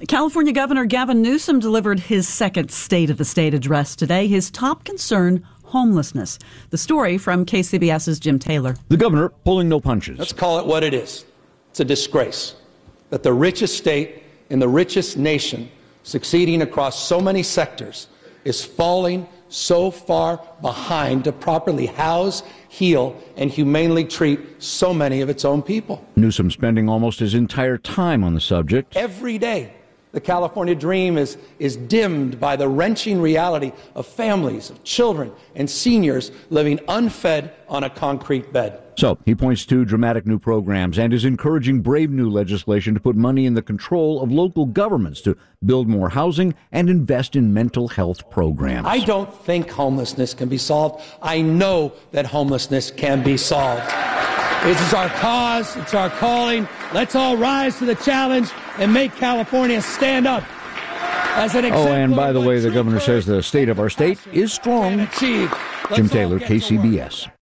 California Governor Gavin Newsom delivered his second State of the State address today. His top concern, homelessness. The story from KCBS's Jim Taylor. The governor pulling no punches. Let's call it what it is. It's a disgrace that the richest state in the richest nation, succeeding across so many sectors, is falling so far behind to properly house, heal, and humanely treat so many of its own people. Newsom spending almost his entire time on the subject. Every day, the California dream is dimmed by the wrenching reality of families, of children, and seniors living unfed on a concrete bed. So he points to dramatic new programs and is encouraging brave new legislation to put money in the control of local governments to build more housing and invest in mental health programs. I don't think homelessness can be solved. I know that homelessness can be solved. It is our cause. It's our calling. Let's all rise to the challenge and make California stand up as an example. Oh, and by the way, the governor says the state of our state is strong. Jim Taylor, KCBS.